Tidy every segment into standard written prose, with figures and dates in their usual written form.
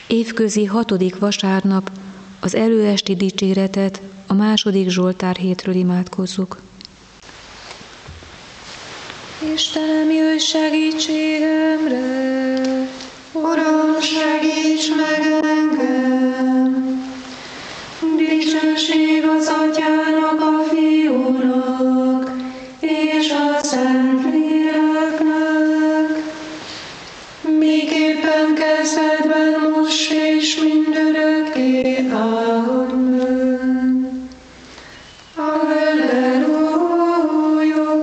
Évközi 6. vasárnap az előesti dicséretet a 2. Zsoltár hétről imádkozzuk. Istenem, jöjj segítségemre! Uram, segíts meg engem! Dicsőség az Atyának, a Fiúnak és a Szentléleknek, miképpen kezdetben, most és mindörökké. Amen. Alleluja!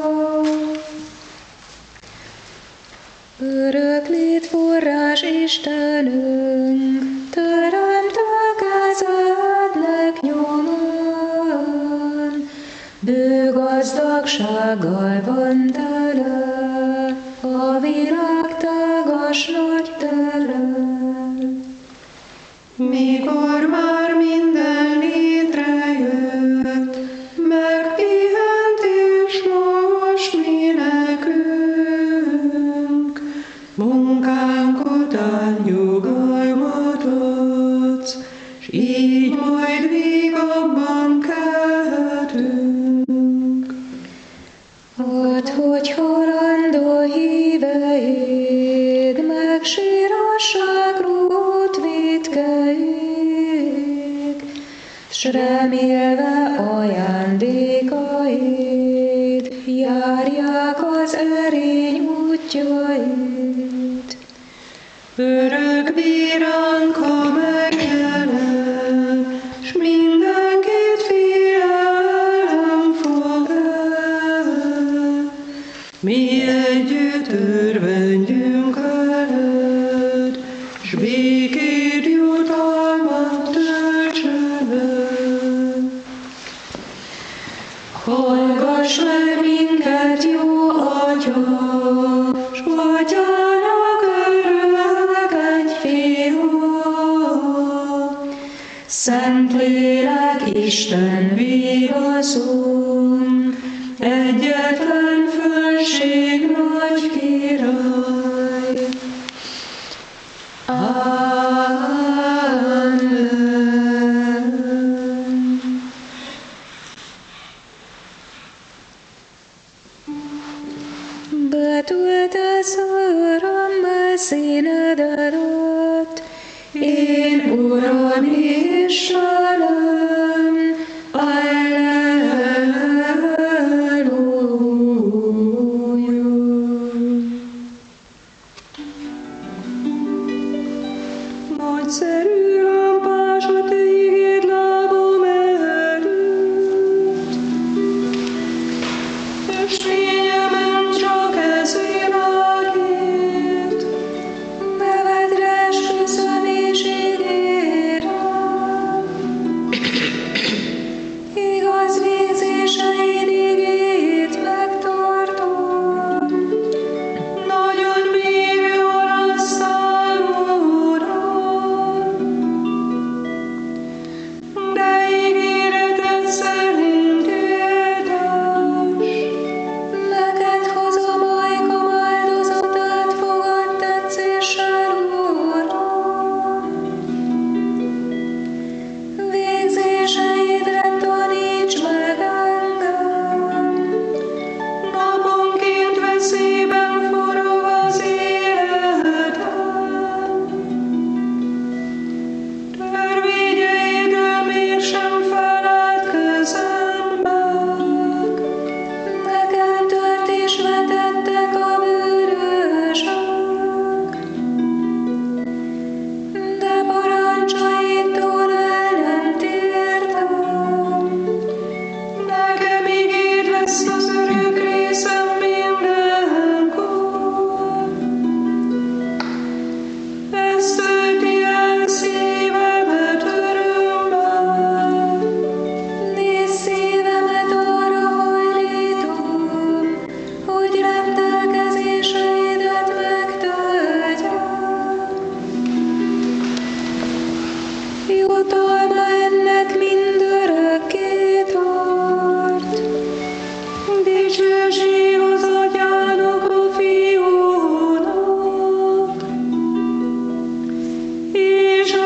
Örök létforrás Istenünk, teremtő kezednek nyomán, bő gazdagsággal van tele a világ tágas nagy tere. Mikor már minden létrejött, megpihent és most mi nekünk, munkánk után nyugalmat adsz, s így majd vígabban kelhetünk. Add, hogy halandó híveid, megsírhassák rút vétkeid, s remélve ajándékaid, járják az erény útjait. Örök bíránka megjelent, s mindenkit félelem fog el. Mi együtt örvendjünk veled, s békéd jutalmat töltsen el. Hallgass meg minket, jó Atya, s Atyának örök egy Fiú. Szentlélek, Isten vigaszunk, egyetlen fölség nagy király. Amen. Betöltesz, Uram, a színedet ott, én Uram Istenem, Alleluja. Nagyszerű lámpás a te igéd lábam előtt, és fényemen csak ezért ágít, nevedre esküszöm és ígérem. Igaz végzéseid igéjét megtartom, nagyon bírja lesz számomra. De ígéreted szerint érdes, neked hozom ajkam áldozatát, fogad tetszéssel, Uram. Végzéseidre taníts meg engem, naponként veszélyben forog az életem. Törvényeidről miért sem feledkezem meg, nekem tört és vetettek a bűnösök, de parancsaidtól el nem tértem. Nekem ígérd lesz az örök részem mindenkor. Ez tölti el szívemet örömmel. Nézd, szívemet arra hajlítom, hogy rendelkezéseidet megtöltjem. Jutalma ennek mindörökké tart. Dicsőség az Atyának, a Fiúnak és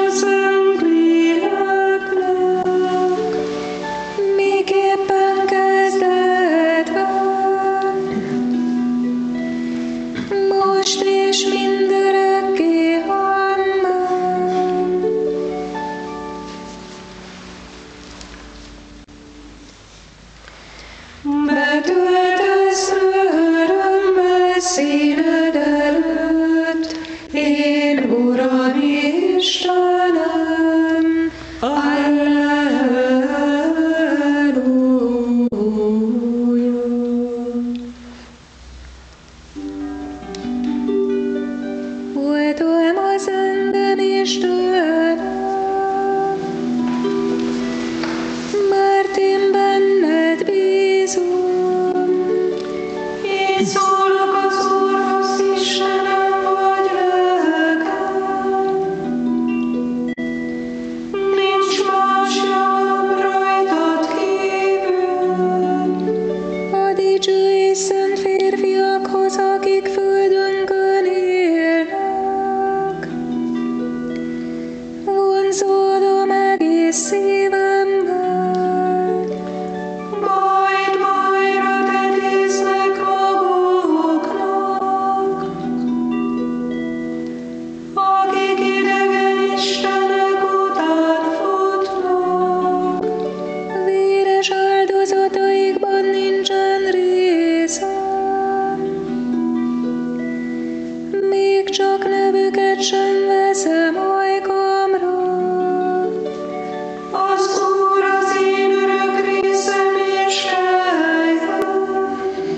Uram Istenem, Alleluja. Voltam a szenben Istenem, mert én benned bízom. Én szólok az Úrhoz, Istenem vagy lelkem. Nincs más jobb rajtad kívül. A dicső és szent férfiakhoz, akik földünkön élnek. Vonzódom egész szívemmel. Bajra tetéznek maguknak, akik idegen istenek után futnak. Véres áldozataikban nincsen részem, még csak nevüket sem veszem ajkamra. Az Úr az én örök részem és helyem.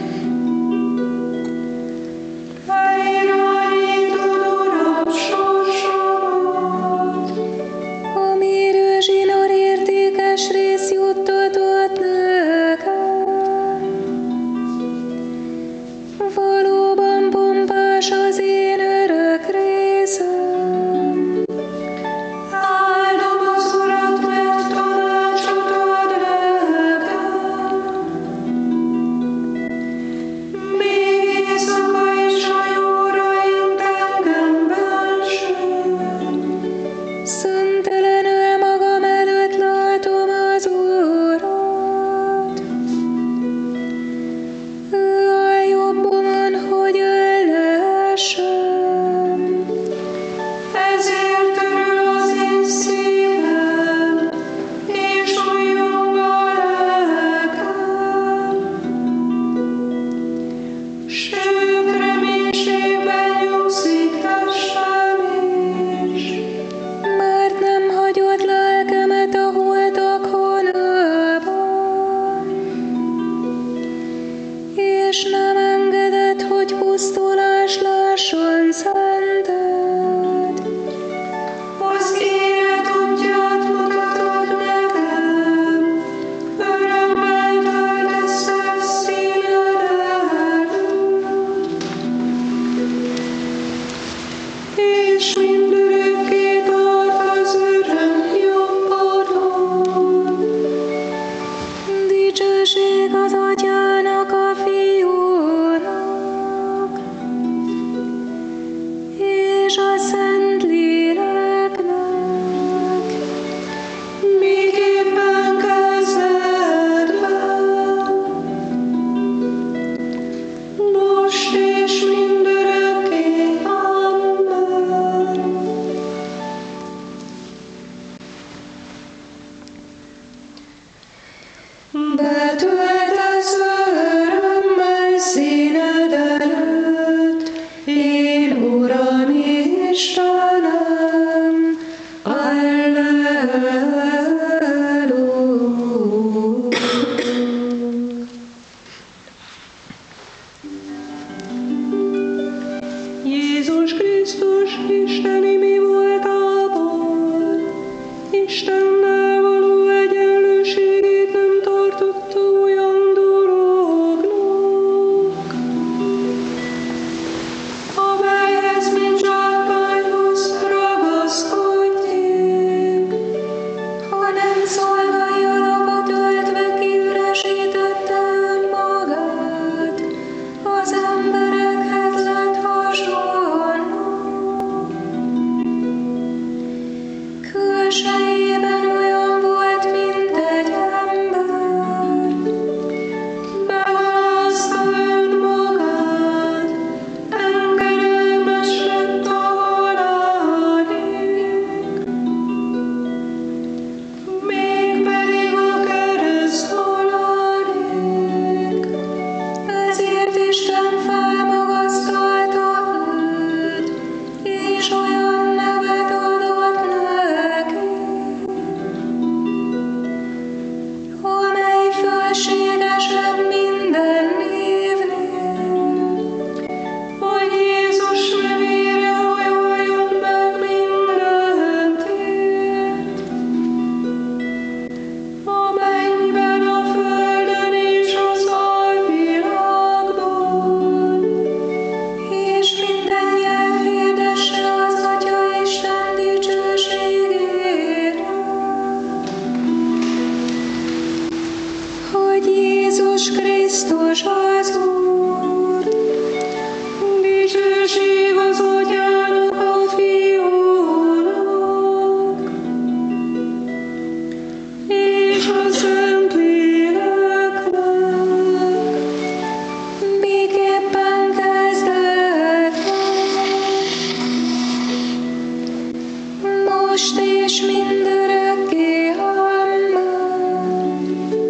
Irányítod, Uram, sorsomat. A mérő zsinór értékes rész juttatott nekem. Valóban pompás az én örök részem. Áldom az Urat, mert tanácsot ad nekem. Még éjszaka is a jóra int engemben sem. Szüntelenül magam előtt látom az Urat. Ő a jobbomon, hogy ellehessen. Ezért örül az én szívem, és újjong a lelkem. Sőt, reménységben nyugszik testem is, mert nem hagyod lelkemet a holtak honában, és nem engedett, hogy pusztulás lásson szented. Az élet útját mutatod nekem, örömmel töltesz el színed előtt. És mindörökké tart az öröm jobbodon. Dicsőség az Atyának, a Fiúnak, és a Szentléleknek, miképpen kezdetben, most és mindörökké. Amen. Betöltesz örömmel színed előtt, én Uram Istenem, Alleluja. Jézus Krisztus isteni mi voltában, Istennel való egyenlőségét nem tartotta olyan dolognak, amelyhez mint zsákmányhoz ragaszkodjék, hanem szolgai alapot öltve kiüresítette önmagát, az emberekhez lett hasonló. Külsejében olyan volt, mint egy ember, begalázta önmagát, engedelmes lett a halálig, mégpedig a kereszt halálig. Ezért Isten felmagasztalta őt, és olyan és mindörökké. Amen.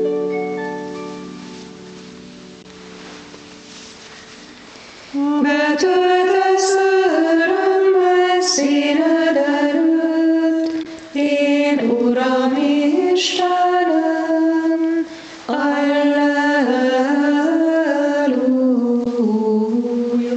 Betöltesz örömmel színed előtt, én Uram Istenem, Alleluja.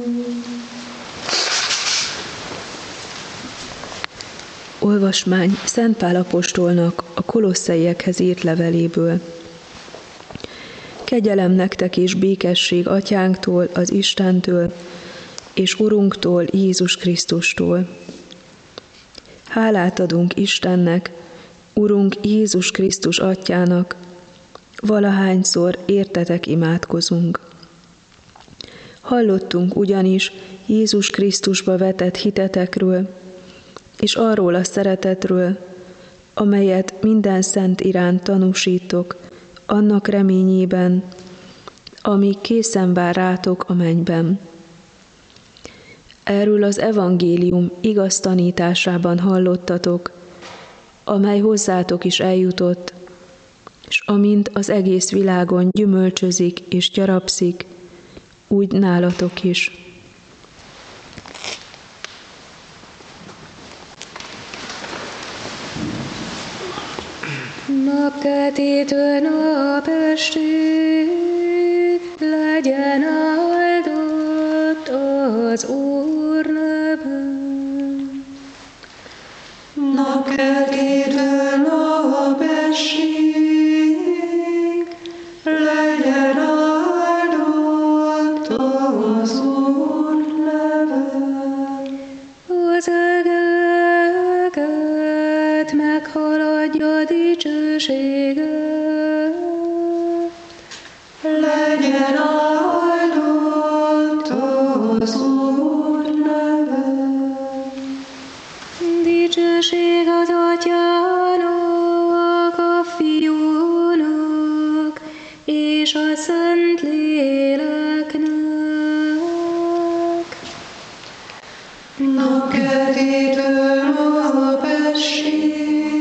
Olvasmány Szent Pál apostolnak a kolosszaiekhez írt leveléből. Kegyelem nektek és békesség Atyánktól, az Istentől, és Urunktól, Jézus Krisztustól. Hálát adunk Istennek, Urunk Jézus Krisztus Atyának, valahányszor értetek imádkozunk. Hallottunk ugyanis Jézus Krisztusba vetett hitetekről, és arról a szeretetről, amelyet minden szent iránt tanúsítok, annak reményében, ami készen vár rátok a mennyben. Erről az evangélium igaz tanításában hallottatok, amely hozzátok is eljutott, és amint az egész világon gyümölcsözik és gyarapszik, úgy nálatok is. Napkeltétől napestig legyen áldott az Úr neve. Napkeltétől napestig legyen áldott az Úr neve. Az egeket meghaladja dicsősége. Legyen áldott az Úr neve. Dicsőség az Atyának, a Fiúnak és a Szent Léleknek. Napkeltétől napestig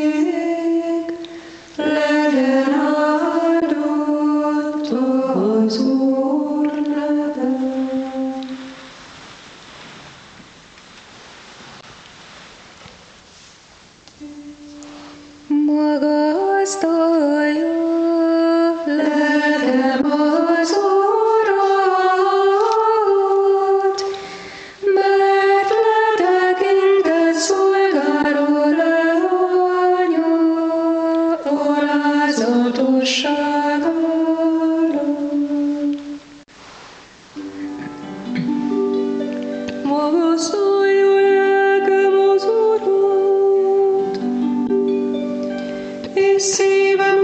legyen áldott az Úr neve. Magasztalja lelkem az Urat, mert letekintett szolgáló leánya alázatosságára. Magasztalja lelkem az Urat, és szívem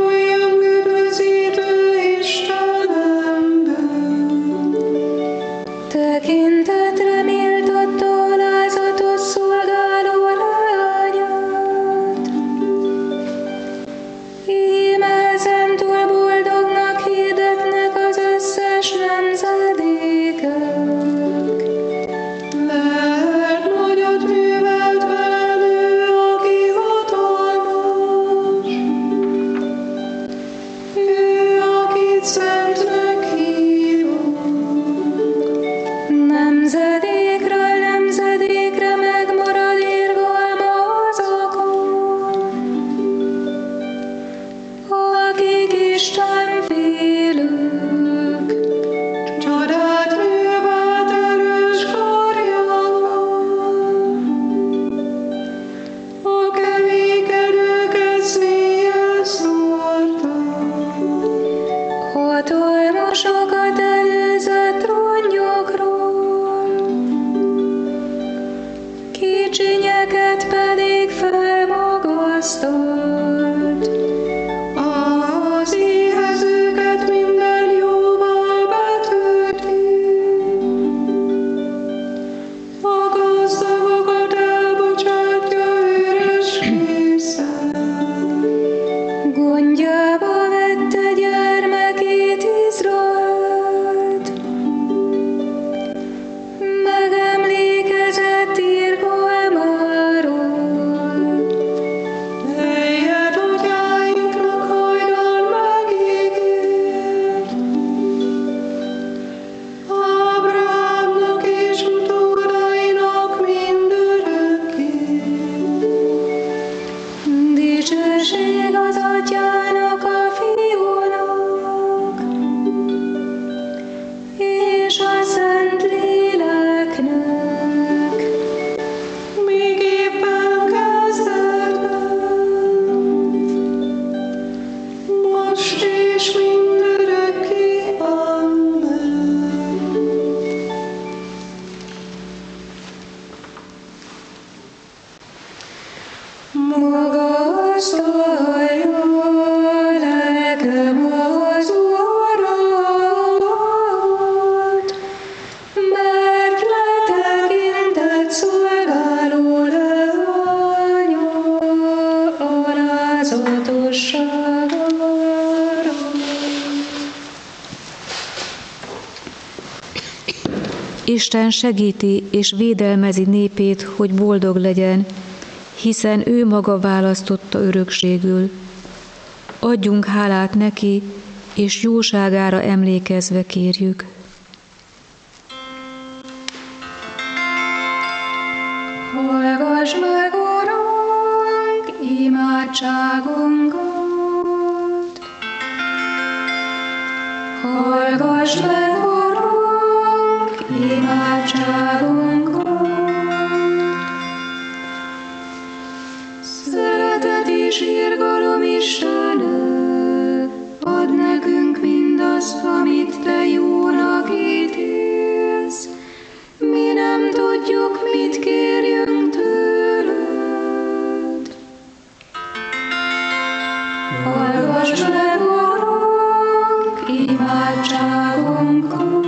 Magasztalja lelkem az Urat, mert letekintett szolgáló leánya alázatosságára. Isten segíti és védelmezi népét, hogy boldog legyen, hiszen ő maga választotta örökségül. Adjunk hálát neki, és jóságára emlékezve kérjük. Hallgass meg, Urunk, imádságunkat! Hallgass meg, Urunk, imádságunkat! Szeretet és irgalom Istenünk, add nekünk mindazt, amit Te jónak ítélsz. Mi nem tudjuk, mit kérjünk tőled. Hallgass meg, Urunk, imádságunkat!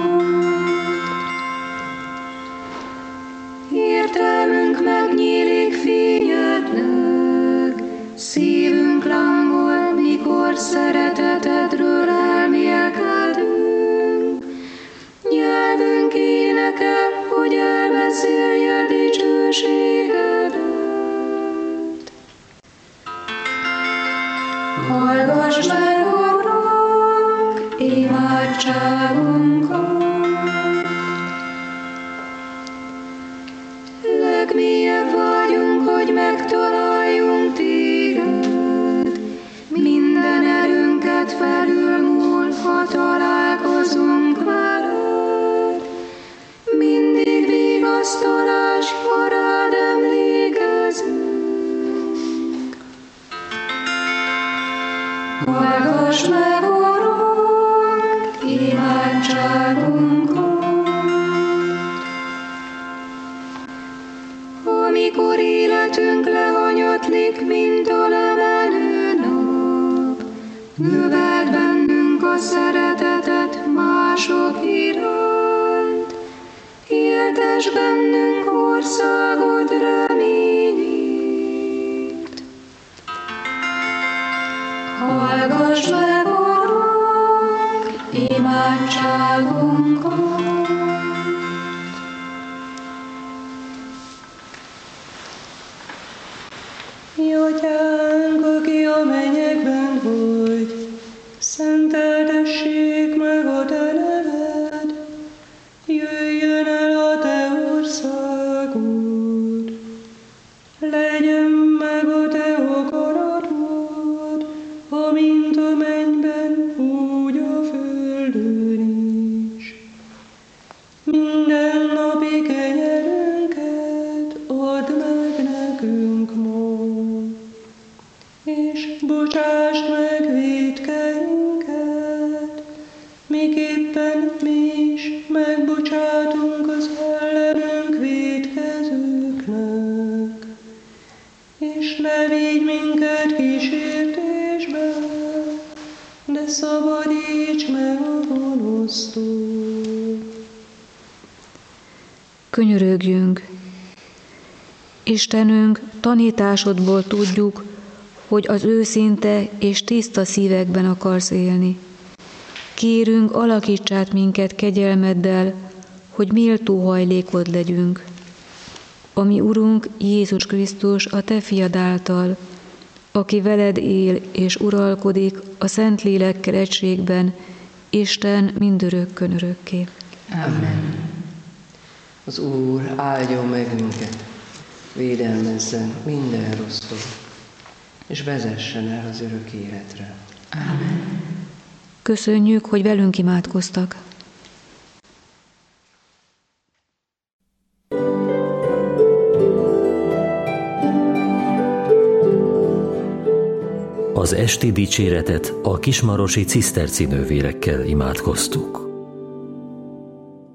Értelmünk megnyílik fényednek, szívünk lángol, mikor szeretetedről elmélkedünk. Nyelvünk énekel, hogy elbeszélje dicsőségedet. Hallgass meg, Urunk, imádságunkat! Legmélyebb vágyunk, hogy megtaláljunk Téged. Minden erőnket felülmúl, ha találkozunk veled. Mindig vigasztalás, ha rád emlékezünk. Hallgass meg, Urunk, imádságunkat! Amikor életünk lehanyatlik, mint a lemenő nap, növeld bennünk a szeretetet mások iránt, éltess bennünk országod reményét. Hallgass meg, Urunk, imádságunkat! Mi Atyánk, aki a mennyekben vagy, szenteltessék meg a Te neved, jöjjön el a Te országod, legyen meg a Te akaratod, amint a mennyben, úgy a földön is. Minden napi kenyerünket add meg nekünk ma, és bocsásd meg vétkeinket, miképpen mi is megbocsátunk az ellenünk vétkezőknek. És ne vigy minket kísértésbe, de szabadíts meg a gonosztól. Könyörögjünk! Istenünk, tanításodból tudjuk, hogy az őszinte és tiszta szívekben akarsz élni. Kérünk, alakíts át minket kegyelmeddel, hogy méltó hajlékod legyünk. Ami Urunk Jézus Krisztus, a Te fiad által, aki veled él és uralkodik a Szentlélekkel egységben, Isten mindörökkön örökké. Amen. Az Úr áldjon meg minket, védelmezzen minden rossztól, és vezessen el az örök életre. Amen. Köszönjük, hogy velünk imádkoztak. Az esti dicséretet a kismarosi ciszterci nővérekkel imádkoztuk.